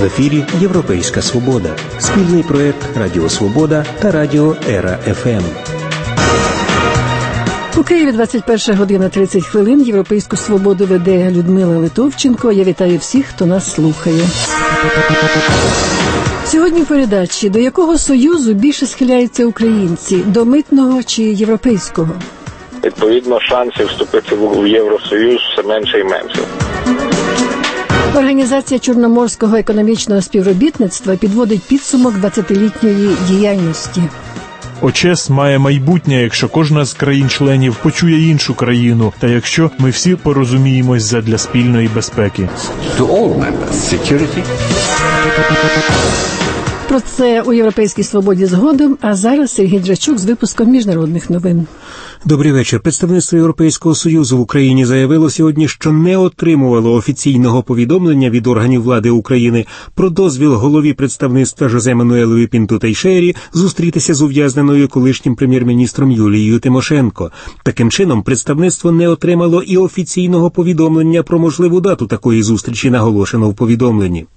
В ефірі «Європейська Свобода». Спільний проєкт «Радіо Свобода» та «Радіо Ера ФМ». У Києві 21 година 30 хвилин. «Європейську Свободу» веде Людмила Литовченко. Я вітаю всіх, хто нас слухає. Сьогодні в передачі: до якого союзу більше схиляються українці? До митного чи європейського? Відповідно, шансів вступити в Євросоюз все менше і менше. Організація Чорноморського економічного співробітництва підводить підсумок 20-літньої діяльності. ОЧЕС має майбутнє, якщо кожна з країн-членів почує іншу країну, та якщо ми всі порозуміємось задля спільної безпеки. Про це у «Європейській Свободі» згодом, а зараз Сергій Драчук з випуском міжнародних новин. Добрий вечір. Представництво Європейського Союзу в Україні заявило сьогодні, що не отримувало офіційного повідомлення від органів влади України про дозвіл голові представництва Жозе Мануелові Пінту Тейшеєрі зустрітися з ув'язненою колишнім прем'єр-міністром Юлією Тимошенко. Таким чином, представництво не отримало і офіційного повідомлення про можливу дату такої зустрічі, наголошено в повідомленні.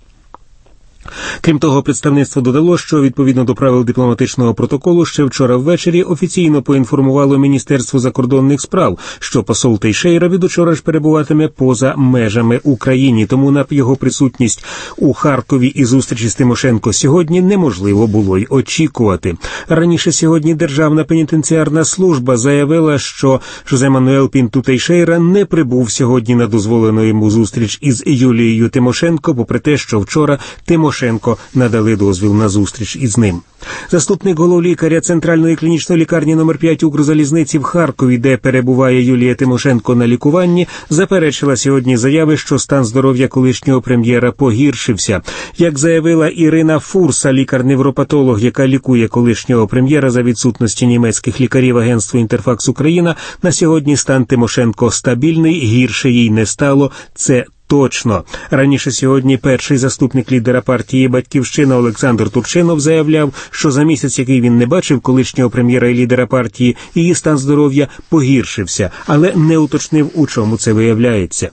Крім того, представництво додало, що відповідно до правил дипломатичного протоколу ще вчора ввечері офіційно поінформувало Міністерство закордонних справ, що посол Тейшеєра від учора ж перебуватиме поза межами України, тому на його присутність у Харкові і зустрічі з Тимошенко сьогодні неможливо було й очікувати. Раніше сьогодні Державна пенітенціарна служба заявила, що Жозе Мануел Пінту Тейшеєра не прибув сьогодні на дозволену йому зустріч із Юлією Тимошенко, попри те, що вчора Тимошенко надали дозвіл на зустріч із ним. Заступник головлікаря Центральної клінічної лікарні номер 5 Укрзалізниці в Харкові, де перебуває Юлія Тимошенко на лікуванні, заперечила сьогодні заяви, що стан здоров'я колишнього прем'єра погіршився. Як заявила Ірина Фурса, лікар-невропатолог, яка лікує колишнього прем'єра за відсутності німецьких лікарів агентства «Інтерфакс Україна», на сьогодні стан Тимошенко стабільний, гірше їй не стало. Це точно. Раніше сьогодні перший заступник лідера партії «Батьківщина» Олександр Турчинов заявляв, що за місяць, який він не бачив колишнього прем'єра і лідера партії, її стан здоров'я погіршився, але не уточнив, у чому це виявляється.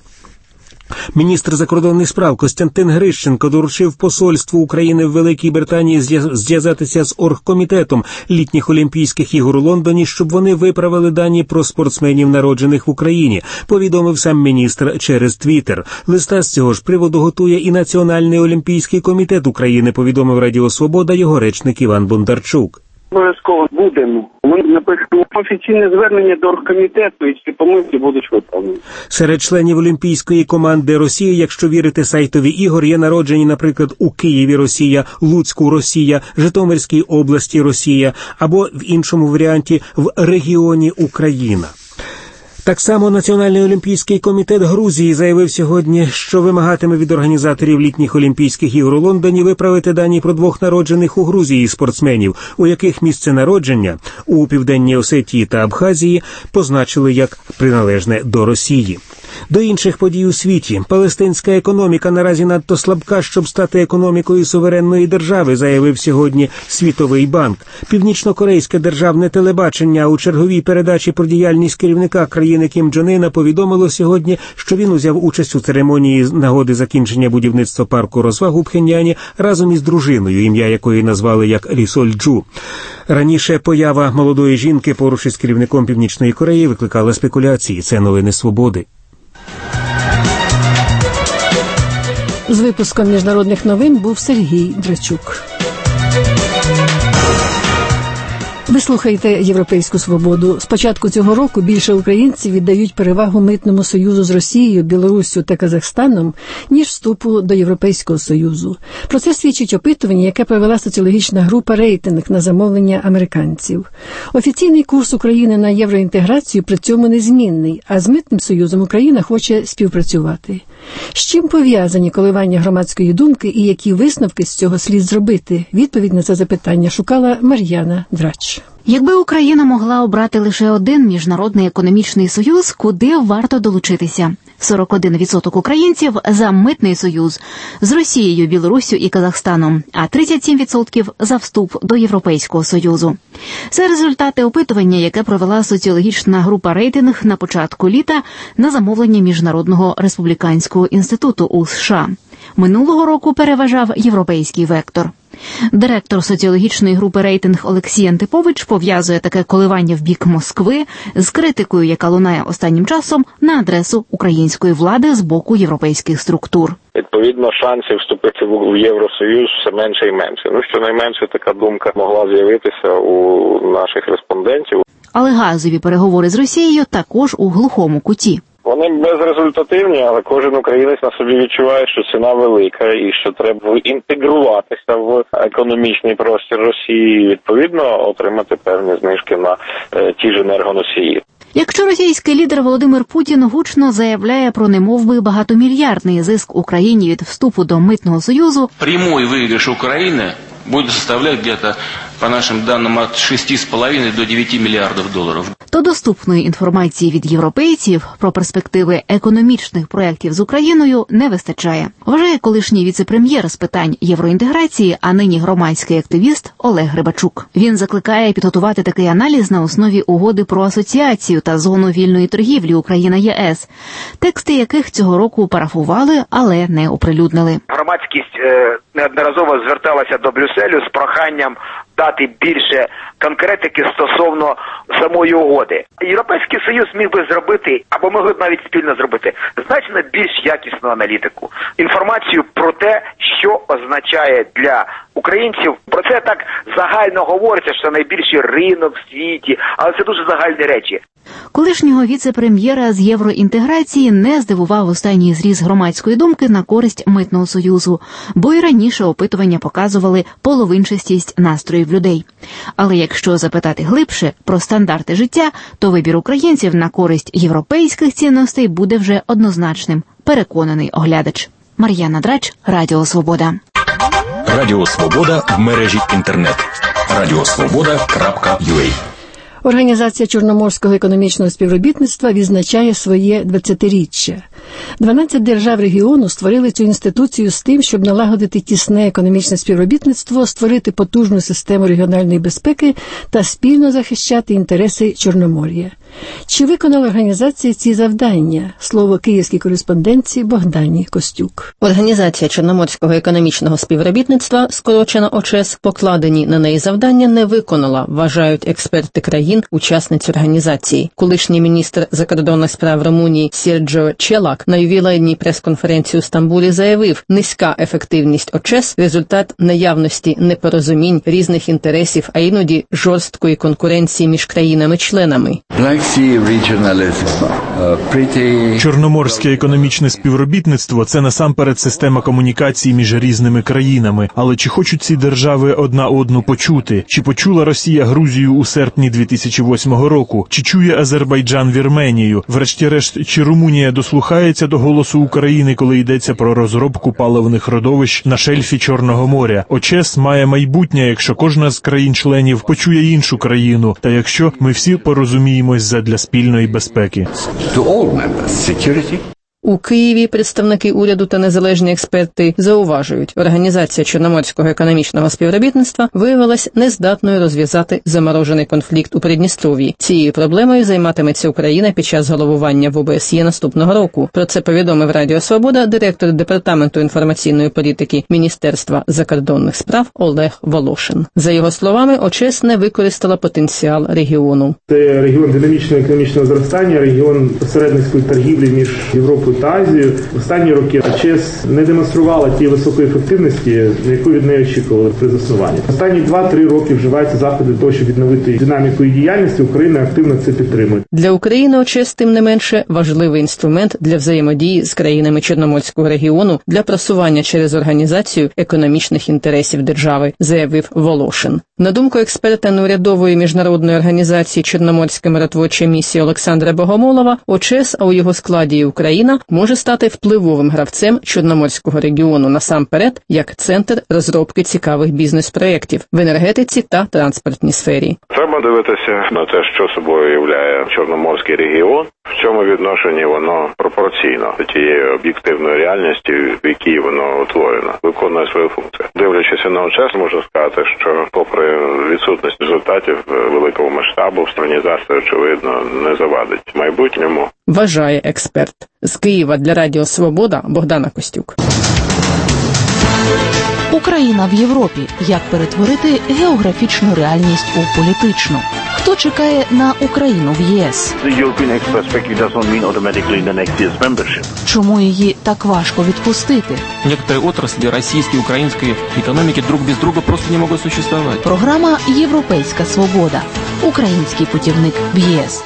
Міністр закордонних справ Костянтин Грищенко доручив посольству України в Великій Британії зв'язатися з оргкомітетом літніх Олімпійських ігор у Лондоні, щоб вони виправили дані про спортсменів, народжених в Україні, повідомив сам міністр через Твіттер. Листа з цього ж приводу готує і Національний олімпійський комітет України, повідомив Радіо Свобода його речник Іван Бондарчук. Обов'язково будемо. Ми напишемо офіційне звернення до оргкомітету, і ці помилки будуть виправлені. Серед членів олімпійської команди Росії, якщо вірити сайтові ігор, є народжені, наприклад, у Києві Росія, Луцьку Росія, Житомирській області Росія, або в іншому варіанті в регіоні Україна. Так само Національний олімпійський комітет Грузії заявив сьогодні, що вимагатиме від організаторів літніх Олімпійських ігор у Лондоні виправити дані про двох народжених у Грузії спортсменів, у яких місце народження у Південній Осетії та Абхазії позначили як приналежне до Росії. До інших подій у світі. Палестинська економіка наразі надто слабка, щоб стати економікою суверенної держави, заявив сьогодні Світовий банк. Північно-корейське державне телебачення у черговій передачі про діяльність керівника країни Кім Чен Іна повідомило сьогодні, що він узяв участь у церемонії з нагоди закінчення будівництва парку розваг у Пхеньяні разом із дружиною, ім'я якої назвали як Рі Соль Джу. Раніше поява молодої жінки поруч із керівником Північної Кореї викликала спекуляції. Це новини Свободи. З випуском міжнародних новин був Сергій Драчук. Ви слухаєте «Європейську Свободу». З початку цього року більше українців віддають перевагу митному союзу з Росією, Білоруссю та Казахстаном, ніж вступу до Європейського Союзу. Про це свідчить опитування, яке провела соціологічна група «Рейтинг» на замовлення американців. Офіційний курс України на євроінтеграцію при цьому незмінний, а з митним союзом Україна хоче співпрацювати. З чим пов'язані коливання громадської думки і які висновки з цього слід зробити? Відповідь на це запитання шукала Мар'яна Драч. Якби Україна могла обрати лише один міжнародний економічний союз, куди варто долучитися? 41% українців за митний союз з Росією, Білоруссю і Казахстаном, а 37% за вступ до Європейського Союзу. Це результати опитування, яке провела соціологічна група «Рейтинг» на початку літа на замовлення Міжнародного республіканського інституту у США. Минулого року переважав європейський вектор. Директор соціологічної групи «Рейтинг» Олексій Антипович пов'язує таке коливання в бік Москви з критикою, яка лунає останнім часом на адресу української влади з боку європейських структур. Відповідно, шансів вступити в Євросоюз все менше і менше. Щонайменше така думка могла з'явитися у наших респондентів. Але газові переговори з Росією також у глухому куті. Вони безрезультативні, але кожен українець на собі відчуває, що ціна велика і що треба інтегруватися в економічний простір Росії і, відповідно, отримати певні знижки на ті ж енергоносії. Якщо російський лідер Володимир Путін гучно заявляє про немовби багатомільярдний зиск Україні від вступу до Митного Союзу, прямой выигрыш Украины будет составлять где-то, по нашим данным, от 6,5 до 9 миллиардов долларов. То доступної інформації від європейців про перспективи економічних проєктів з Україною не вистачає, вважає колишній віце-прем'єр з питань євроінтеграції, а нині громадський активіст Олег Грибачук. Він закликає підготувати такий аналіз на основі угоди про асоціацію та зону вільної торгівлі Україна-ЄС, тексти яких цього року парафували, але не оприлюднили. Громадськість неодноразово зверталася до Брюсселю з проханням дати більше конкретики стосовно самої угоди. Європейський Союз міг би зробити, або могли б навіть спільно зробити, значно більш якісну аналітику. Інформацію про те, що означає для українців. Про це так загально говориться, що найбільший ринок в світі, але це дуже загальні речі. Колишнього віце-прем'єра з євроінтеграції не здивував останній зріз громадської думки на користь Митного Союзу, бо й раніше опитування показували половинчастість настроїв людей. Але якщо запитати глибше про стандарти життя, то вибір українців на користь європейських цінностей буде вже однозначним, переконаний оглядач. Мар'яна Драч, Радіо Свобода. Радіо Свобода в мережі інтернет. radiosvoboda.ua. Організація Чорноморського економічного співробітництва відзначає своє 20-річчя. 12 держав регіону створили цю інституцію з тим, щоб налагодити тісне економічне співробітництво, створити потужну систему регіональної безпеки та спільно захищати інтереси Чорномор'я. Чи виконала організація ці завдання? Слово київській кореспондентці Богдані Костюк. Організація Чорноморського економічного співробітництва, скорочено ОЧЕС, покладені на неї завдання не виконала, вважають експерти країн-учасниць організації. Колишній міністр закордонних справ Румунії Серджо Челак на ювілейній прес-конференції у Стамбулі заявив, низька ефективність ОЧЕС – результат наявності непорозумінь, різних інтересів, а іноді жорсткої конкуренції між країнами-членами. Чорноморське економічне співробітництво – це насамперед система комунікації між різними країнами. Але чи хочуть ці держави одна одну почути? Чи почула Росія Грузію у серпні 2008 року? Чи чує Азербайджан Вірменію? Врешті-решт, чи Румунія дослухається до голосу України, коли йдеться про розробку паливних родовищ на шельфі Чорного моря? ОЧЕС має майбутнє, якщо кожна з країн-членів почує іншу країну, та якщо ми всі порозуміємось задля спільної безпеки. У Києві представники уряду та незалежні експерти зауважують, організація Чорноморського економічного співробітництва виявилась нездатною розв'язати заморожений конфлікт у Придністров'ї. Цією проблемою займатиметься Україна під час головування в ОБСЄ наступного року. Про це повідомив Радіо Свобода директор Департаменту інформаційної політики Міністерства закордонних справ Олег Волошин. За його словами, ОЧЕС не використала потенціал регіону. Це регіон динамічного економічного зростання, регіон посередницької торгівлі між Європою та Азією. В останні роки ОЧЕС не демонструвала тієї високої ефективності, яку від неї очікували при заснуванні. Останні 2-3 роки вживаються заходи для того, щоб відновити динаміку її діяльності. Україна активно це підтримує. Для України ОЧЕС, тим не менше, важливий інструмент для взаємодії з країнами Чорноморського регіону для просування через організацію економічних інтересів держави, заявив Волошин. На думку експерта неурядової міжнародної організації Чорноморська миротворча місія Олександра Богомолова, ОЧЕС, а у його складі і Україна, може стати впливовим гравцем Чорноморського регіону насамперед, як центр розробки цікавих бізнес-проєктів в енергетиці та транспортній сфері. Треба дивитися на те, що собою являє Чорноморський регіон. В цьому відношенні воно пропорційно до тієї об'єктивної реальності, в якій воно утворено, виконує свою функцію. Дивлячись на ОЧЕС, можу сказати, що попри відсутність результатів великого масштабу, організація, очевидно, не завадить в майбутньому. Вважає експерт. З Києва для Радіо Свобода Богдана Костюк. Україна в Європі. Як перетворити географічну реальність у політичну? Хто чекає на Україну в ЄС? Чому її так важко відпустити? Некоторые отрасли российской и украинской экономики друг без друга просто не могут существовать. Програма «Європейська свобода». Український путівник в ЄС.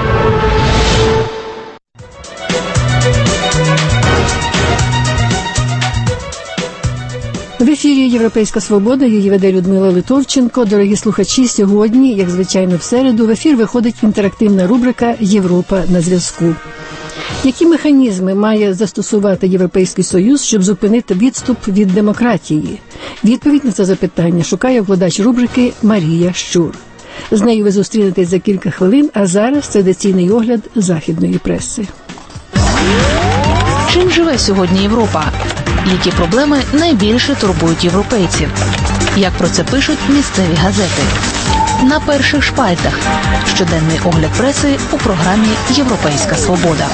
В ефірі «Європейська свобода», її веде Людмила Литовченко. Дорогі слухачі, сьогодні, як звичайно в середу, в ефір виходить інтерактивна рубрика «Європа на зв'язку». Які механізми має застосувати Європейський Союз, щоб зупинити відступ від демократії? Відповідь на це запитання шукає вкладач рубрики Марія Щур. З нею ви зустрінетесь за кілька хвилин, а зараз традиційний огляд західної преси. Чим живе сьогодні Європа? Які проблеми найбільше турбують європейців? Як про це пишуть місцеві газети? На перших шпальтах. Щоденний огляд преси у програмі «Європейська свобода».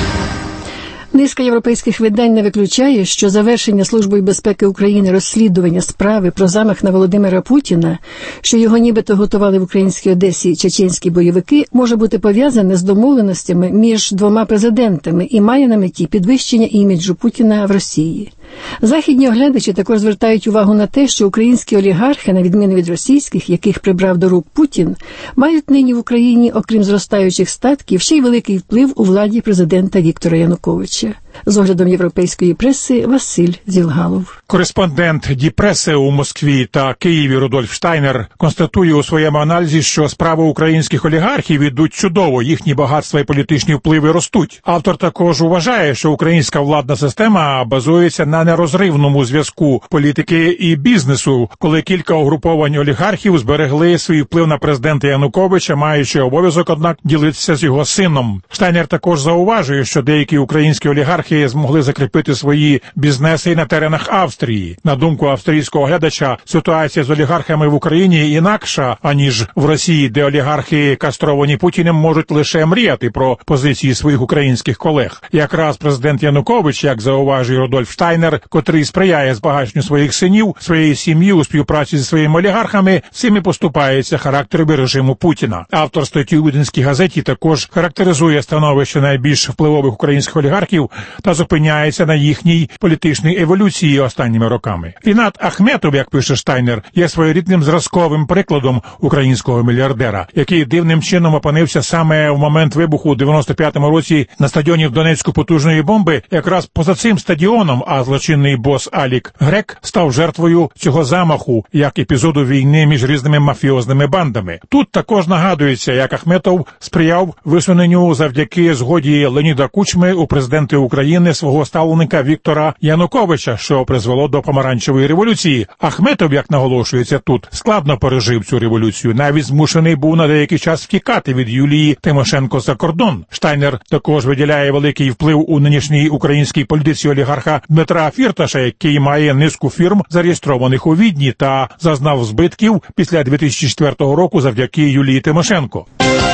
Низка європейських видань не виключає, що завершення Службою безпеки України розслідування справи про замах на Володимира Путіна, що його нібито готували в українській Одесі чеченські бойовики, може бути пов'язане з домовленостями між двома президентами і має на меті підвищення іміджу Путіна в Росії. Західні оглядачі також звертають увагу на те, що українські олігархи, на відміну від російських, яких прибрав до рук Путін, мають нині в Україні, окрім зростаючих статків, ще й великий вплив у владі президента Віктора Януковича. З оглядом європейської преси Василь Зілгалов. Кореспондент Ді-преси у Москві та Києві Рудольф Штайнер констатує у своєму аналізі, що справи українських олігархів ідуть чудово, їхні багатства і політичні впливи ростуть. Автор також вважає, що українська владна система базується на нерозривному зв'язку політики і бізнесу, коли кілька угруповань олігархів зберегли свій вплив на президента Януковича, маючи обов'язок, однак, ділитися з його сином. Штайнер також зауважує, що деякі українські олігархи змогли закріпити свої бізнеси на теренах Австрії. На думку австрійського глядача, ситуація з олігархами в Україні інакша, аніж в Росії, де олігархи, кастровані Путіним, можуть лише мріяти про позиції своїх українських колег. Якраз президент Янукович, як зауважує Рудольф Штайнер, котрий сприяє збагаченню своїх синів, своєї сім'ї у співпраці зі своїми олігархами, цим і поступається характером режиму Путіна. Автор статті у «Віденській газеті» також характеризує становище найбільш впливових українських олігархів та зупиняється на їхній політичній еволюції останніми роками. Рінат Ахметов, як пише Штайнер, є своєрідним зразковим прикладом українського мільярдера, який дивним чином опинився саме в момент вибуху у 95-му році на стадіоні в Донецьку потужної бомби. Якраз поза цим стадіоном, а злочинний бос Алік Грек став жертвою цього замаху, як епізоду війни між різними мафіозними бандами. Тут також нагадується, як Ахметов сприяв висуненню завдяки згоді Леоніда Кучми у президенти України свого ставленика Віктора Януковича, що призвело до помаранчевої революції. Ахметов, як наголошується тут, складно пережив цю революцію, навіть змушений був на деякий час втікати від Юлії Тимошенко за кордон. Штайнер також виділяє великий вплив у нинішній українській політиці олігарха Дмитра Фірташа, який має низку фірм, зареєстрованих у Відні, та зазнав збитків після 2004 року завдяки Юлії Тимошенко.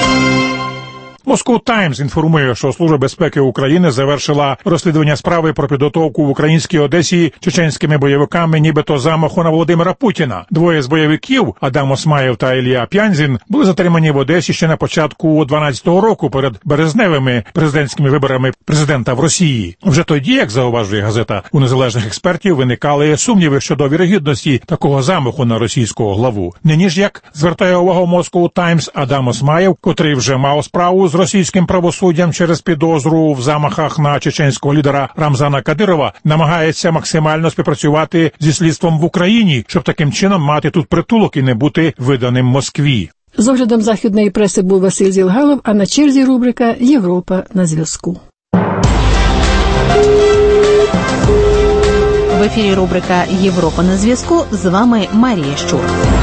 Moscow Times інформує, що Служба безпеки України завершила розслідування справи про підготовку в українській Одесі чеченськими бойовиками нібито замаху на Володимира Путіна. Двоє з бойовиків, Адам Осмаєв та Ілля П'янзін, були затримані в Одесі ще на початку 2012 року перед березневими президентськими виборами президента в Росії. Вже тоді, як зауважує газета, у незалежних експертів виникали сумніви щодо вірогідності такого замаху на російського главу. Нині ж, як звертає увагу Moscow Times, Адам Осмаєв, котрий вже мав справу з російським правосуддям через підозру в замахах на чеченського лідера Рамзана Кадирова, намагається максимально співпрацювати зі слідством в Україні, щоб таким чином мати тут притулок і не бути виданим Москві. З оглядом західної преси був Василь Зілгалов, а на черзі рубрика «Європа на зв'язку». В ефірі рубрика «Європа на зв'язку». З вами Марія Щур.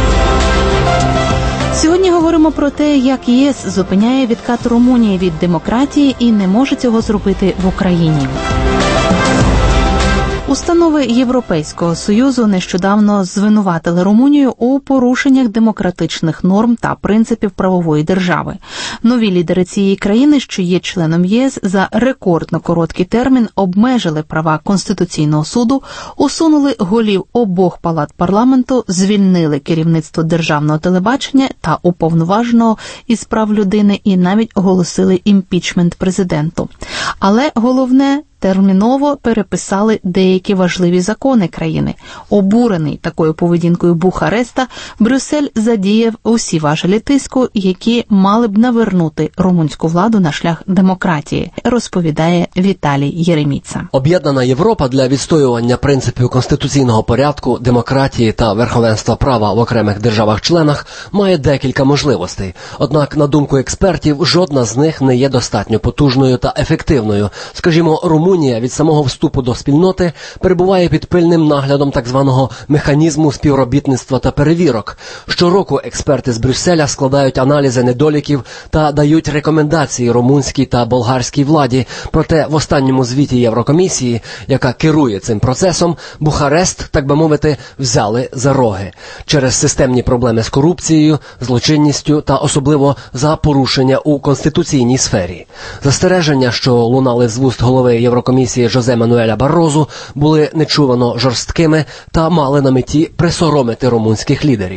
Сьогодні говоримо про те, як ЄС зупиняє відкат Румунії від демократії і не може цього зробити в Україні. У Установи Європейського Союзу нещодавно звинуватили Румунію у порушеннях демократичних норм та принципів правової держави. Нові лідери цієї країни, що є членом ЄС, за рекордно короткий термін обмежили права Конституційного суду, усунули голів обох палат парламенту, звільнили керівництво державного телебачення та уповноваженого із прав людини і навіть оголосили імпічмент президенту. Але головне – терміново переписали деякі важливі закони країни. Обурений такою поведінкою Бухареста, Брюссель задіяв усі важелі тиску, які мали б навернути румунську владу на шлях демократії, розповідає Віталій Єреміца. Об'єднана Європа для відстоювання принципів конституційного порядку, демократії та верховенства права в окремих державах-членах має декілька можливостей. Однак, на думку експертів, жодна з них не є достатньо потужною та ефективною. Скажімо, Румунія від самого вступу до спільноти перебуває під пильним наглядом так званого механізму співробітництва та перевірок. Щороку експерти з Брюсселя складають аналізи недоліків та дають рекомендації румунській та болгарській владі. Проте в останньому звіті Єврокомісії, яка керує цим процесом, Бухарест, так би мовити, взяли за роги. Через системні проблеми з корупцією, злочинністю та особливо за порушення у конституційній сфері. Застереження, що лунали з вуст голови Єврокомісії Жозе Мануеля Баррозу, були нечувано жорсткими та мали на меті присоромити румунських лідерів.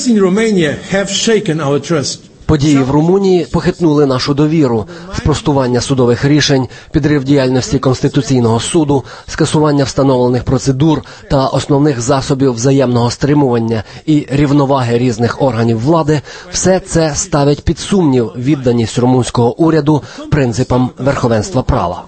Події в Румунії похитнули нашу довіру. Спростування судових рішень, підрив діяльності Конституційного суду, скасування встановлених процедур та основних засобів взаємного стримування і рівноваги різних органів влади – все це ставить під сумнів відданість румунського уряду принципам верховенства права.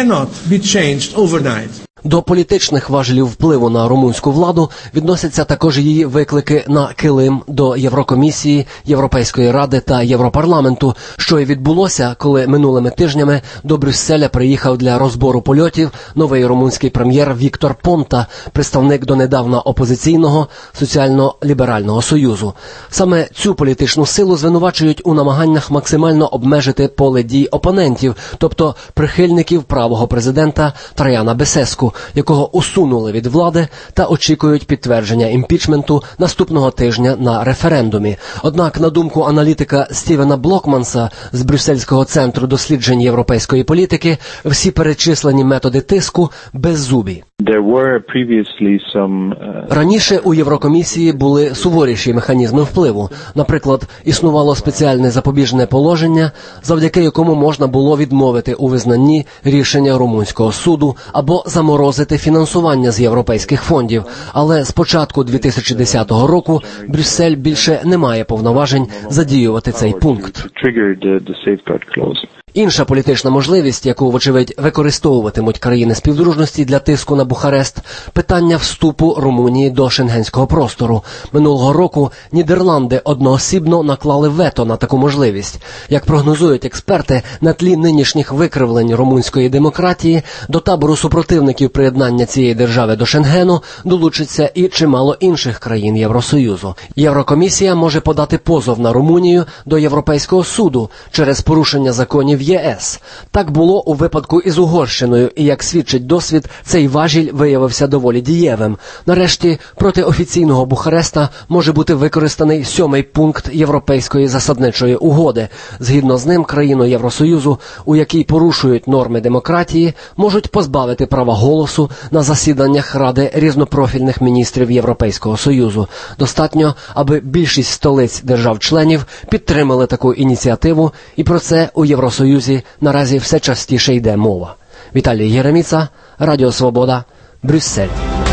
До політичних важелів впливу на румунську владу відносяться також її виклики на килим до Єврокомісії, Європейської ради та Європарламенту, що й відбулося, коли минулими тижнями до Брюсселя приїхав для розбору польотів новий румунський прем'єр Віктор Понта, представник донедавна опозиційного Соціально-ліберального союзу. Саме цю політичну силу звинувачують у намаганнях максимально обмежити поле дій опонентів, тобто прихильників правого президента Траяна Бесеску, якого усунули від влади та очікують підтвердження імпічменту наступного тижня на референдумі. Однак, на думку аналітика Стівена Блокманса з Брюссельського центру досліджень європейської політики, всі перечислені методи тиску беззубі. Раніше у Єврокомісії були суворіші механізми впливу. Наприклад, існувало спеціальне запобіжне положення, завдяки якому можна було відмовити у визнанні рішення румунського суду або заморозити фінансування з європейських фондів. Але з початку 2010 року Брюссель більше не має повноважень задіювати цей пункт. Інша політична можливість, яку, вочевидь, використовуватимуть країни співдружності для тиску на Бухарест – питання вступу Румунії до шенгенського простору. Минулого року Нідерланди одноосібно наклали вето на таку можливість. Як прогнозують експерти, на тлі нинішніх викривлень румунської демократії до табору супротивників приєднання цієї держави до Шенгену долучиться і чимало інших країн Євросоюзу. Єврокомісія може подати позов на Румунію до Європейського суду через порушення законів ЄС. Так було у випадку із Угорщиною, і, як свідчить досвід, цей важіль виявився доволі дієвим. Нарешті, проти офіційного Бухареста може бути використаний 7-й пункт Європейської засадничої угоди. Згідно з ним, країну Євросоюзу, у якій порушують норми демократії, можуть позбавити права голосу на засіданнях Ради різнопрофільних міністрів Європейського Союзу. Достатньо, аби більшість столиць держав-членів підтримали таку ініціативу, і про це у Євросоюзі наразі все частіше йде мова. Віталій Єреміца, Радіо Свобода, Брюссель.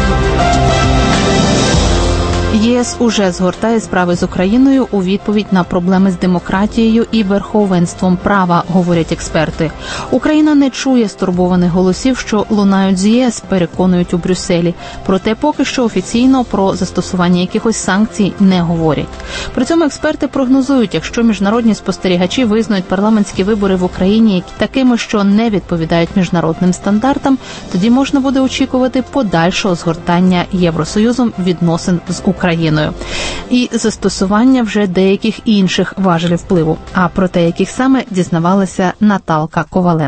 ЄС уже згортає справи з Україною у відповідь на проблеми з демократією і верховенством права, говорять експерти. Україна не чує стурбованих голосів, що лунають з ЄС, переконують у Брюсселі. Проте поки що офіційно про застосування якихось санкцій не говорять. При цьому експерти прогнозують, якщо міжнародні спостерігачі визнають парламентські вибори в Україні такими, що не відповідають міжнародним стандартам, тоді можна буде очікувати подальшого згортання Євросоюзом відносин з Україною і застосування вже деяких інших важелів впливу. А про те, яких саме, дізнавалася Наталка Коваленко.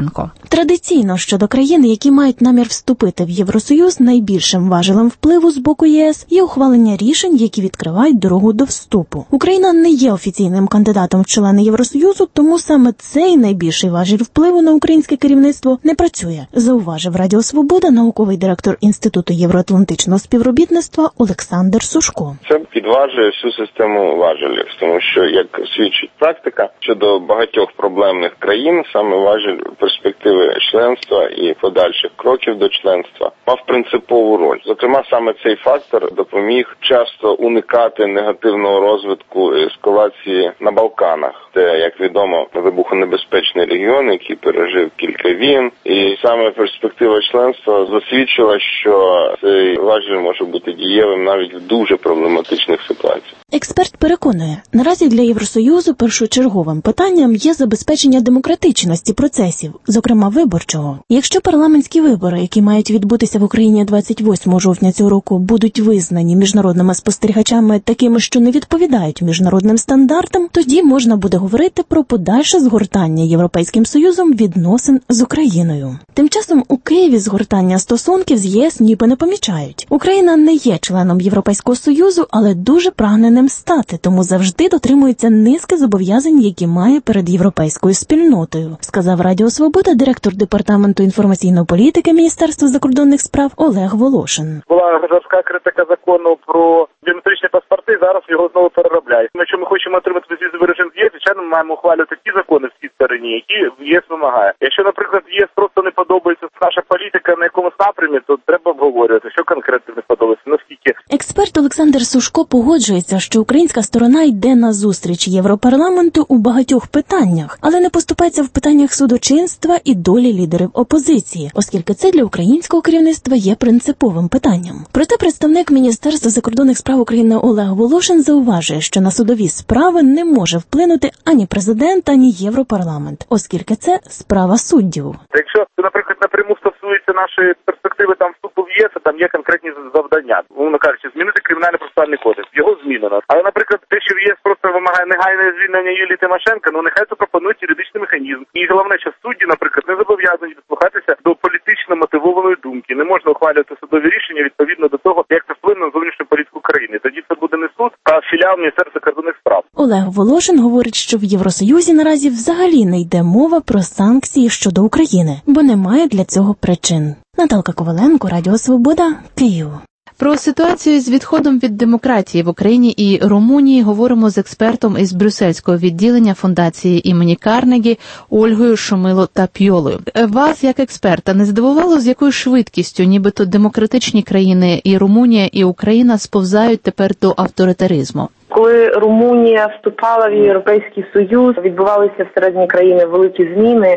Традиційно щодо країн, які мають намір вступити в Євросоюз, найбільшим важелем впливу з боку ЄС є ухвалення рішень, які відкривають дорогу до вступу. Україна не є офіційним кандидатом в члени Євросоюзу, тому саме цей найбільший важіль впливу на українське керівництво не працює, зауважив Радіо Свобода науковий директор Інституту євроатлантичного співробітництва Олександр Сушко. Це підважує всю систему важелів, тому що, як свідчить практика, щодо багатьох проблемних країн, саме важель перспективи членства і подальших кроків до членства мав принципову роль. Зокрема, саме цей фактор допоміг часто уникати негативного розвитку ескалації на Балканах. Це, як відомо, вибухонебезпечний регіон, який пережив кілька війн, і саме перспектива членства засвідчила, що цей важіль може бути дієвим навіть в дуже проблематичних ситуаціях. Експерт переконує, наразі для Євросоюзу першочерговим питанням є забезпечення демократичності процесів, зокрема виборчого. Якщо парламентські вибори, які мають відбутися в Україні 28 жовтня цього року, будуть визнані міжнародними спостерігачами такими, що не відповідають міжнародним стандартам, тоді можна буде говорити про подальше згортання Європейським Союзом відносин з Україною. Тим часом у Києві згортання стосунків з ЄС ніби не помічають. Україна не є членом Європейського Союзу, але дуже прагне ним стати, тому завжди дотримується низки зобов'язань, які має перед європейською спільнотою, сказав Радіо Свобода директор Департаменту інформаційної політики Міністерства закордонних справ Олег Волошин. Була жорстка критика закону про біометричні паспорти, зараз його знову переробляють. Якщо ми хочемо отримати безвізовий режим з ЄС, звичайно, ми маємо ухвалювати ті закони в цій стороні, які ЄС вимагає. Якщо, наприклад, ЄС просто не подобається наша політика на якомусь напрямі, то треба обговорювати, що конкретно не подобається, наскільки. Експерт Олександр Сушко погоджується, що українська сторона йде на зустріч Європарламенту у багатьох питаннях, але не поступається в питаннях судочинства і долі лідерів опозиції, оскільки це для українського керівництва є принциповим питанням. Проте представник Міністерства закордонних справ України Олег Волошин зауважує, що на судові справи не може вплинути ані президент, ані Європарламент, оскільки це справа суддів. Якщо, наприклад, напряму стосується нашої перспективи там вступу в ЄС, там є конкретні завдання. Умовно кажучи, змінити кримінально-процесуальний кодекс. Його змінено. Але, наприклад, те, що в ЄС просто вимагає негайне звільнення Юлії Тимошенко, нехай це пропонують юридичний механізм. І головне, що судді, наприклад, не зобов'язані дослухатися до політично мотивованої думки. Не можна ухвалювати судові рішення відповідно до того, як це вплине на зовнішню політику країни. Тоді це буде не суд, а філіал Міністерства закордонних справ. Олег Волошин говорить, що в Євросоюзі наразі взагалі не йде мова про санкції щодо України, бо немає для цього причин. Наталка Коваленко, Радіо Свобода, Київ. Про ситуацію з відходом від демократії в Україні і Румунії говоримо з експертом із брюссельського відділення фундації імені Карнегі Ольгою Шумило-Тапіолою. Вас, як експерта, не здивувало, з якою швидкістю нібито демократичні країни і Румунія, і Україна сповзають тепер до авторитаризму? Коли Румунія вступала в Європейський Союз, відбувалися всередині країни великі зміни,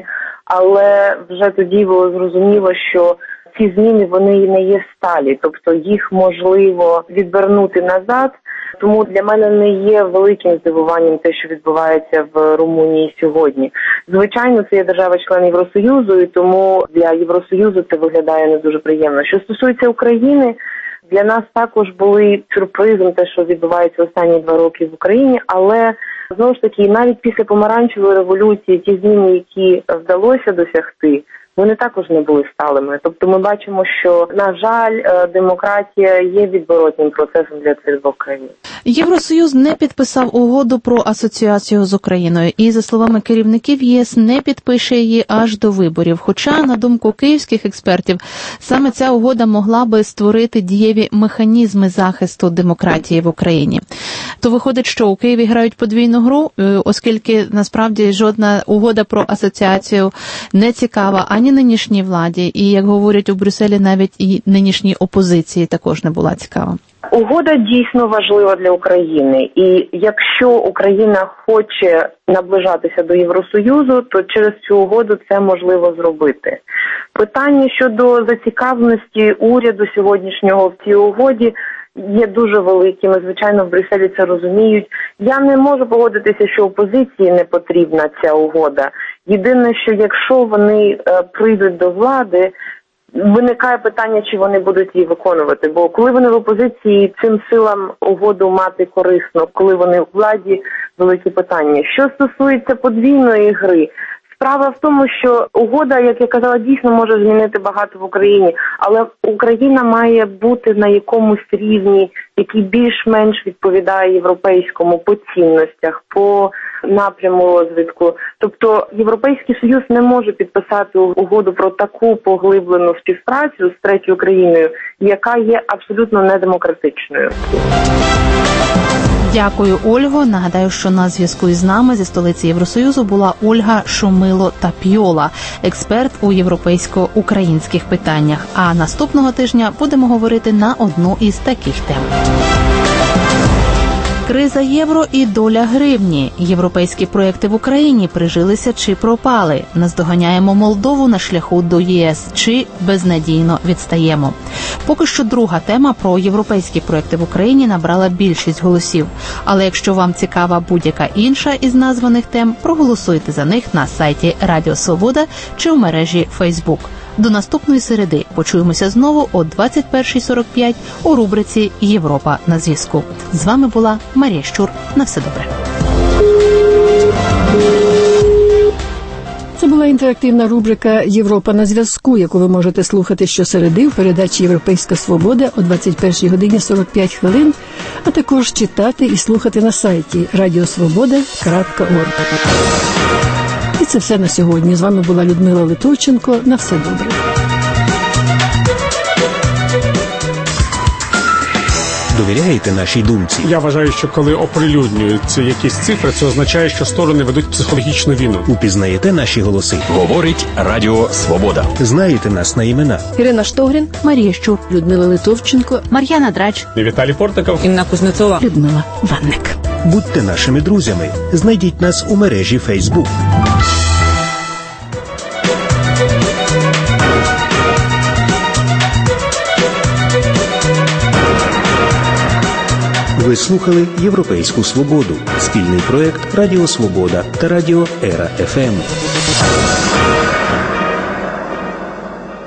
але вже тоді було зрозуміло, що ці зміни, вони не є сталі, тобто їх можливо відвернути назад. Тому для мене не є великим здивуванням те, що відбувається в Румунії сьогодні. Звичайно, це є держава-член Євросоюзу, і тому для Євросоюзу це виглядає не дуже приємно. Що стосується України, для нас також були сюрпризом те, що відбувається останні 2 роки в Україні, але знову ж таки, навіть після помаранчевої революції ті зміни, які вдалося досягти, вони також не були сталими. Тобто ми бачимо, що, на жаль, демократія є відворотним процесом для цих 2 країн. Євросоюз не підписав угоду про асоціацію з Україною і, за словами керівників ЄС, не підпише її аж до виборів. Хоча, на думку київських експертів, саме ця угода могла би створити дієві механізми захисту демократії в Україні. То виходить, що у Києві грають подвійну гру, оскільки насправді жодна угода про асоціацію не цікава ані нинішній владі, і, як говорять у Брюсселі, навіть і нинішній опозиції також не була цікава. Угода дійсно важлива для України, і якщо Україна хоче наближатися до Євросоюзу, то через цю угоду це можливо зробити. Питання щодо зацікавленості уряду сьогоднішнього в цій угоді є дуже великими, звичайно, в Брюсселі це розуміють. Я не можу погодитися, що опозиції не потрібна ця угода. Єдине, що якщо вони прийдуть до влади, виникає питання, чи вони будуть її виконувати. Бо коли вони в опозиції, цим силам угоду мати корисно, коли вони у владі, великі питання. Що стосується подвійної гри, Справа в тому, що угода, як я казала, дійсно може змінити багато в Україні, але Україна має бути на якомусь рівні, який більш-менш відповідає європейському по цінностях, по напряму розвитку. Тобто Європейський Союз не може підписати угоду про таку поглиблену співпрацю з третьою країною, яка є абсолютно недемократичною. Дякую, Ольго. Нагадаю, що на зв'язку із нами зі столиці Євросоюзу була Ольга Шумило-Тапйола, експерт у європейсько-українських питаннях. А наступного тижня будемо говорити на одну із таких тем. Криза євро і доля гривні. Європейські проекти в Україні прижилися чи пропали. Наздоганяємо Молдову на шляху до ЄС чи безнадійно відстаємо. Поки що друга тема про європейські проекти в Україні набрала більшість голосів. Але якщо вам цікава будь-яка інша із названих тем, проголосуйте за них на сайті Радіо Свобода чи в мережі Фейсбук. До наступної середи почуємося знову о 21:45 у рубриці «Європа на зв'язку». З вами була Марія Щур. На все добре. Це була інтерактивна рубрика «Європа на зв'язку», яку ви можете слухати щосереди в передачі «Європейська свобода» о 21:45, а також читати і слухати на сайті radiosvoboda.org. І це все на сьогодні. З вами була Людмила Литовченко. На все добре. Довіряєте нашій думці? Я вважаю, що коли оприлюднюються якісь цифри, це означає, що сторони ведуть психологічну війну. Упізнаєте наші голоси? Говорить Радіо Свобода. Знаєте нас на імена? Ірина Штогрін, Марія Щур, Людмила Литовченко, Мар'яна Драч, Віталій Портников, Інна Кузнецова, Людмила Ванник. Будьте нашими друзями. Знайдіть нас у мережі Facebook. Ви слухали «Європейську свободу» – спільний проєкт Радіо Свобода та Радіо Ера ФМ.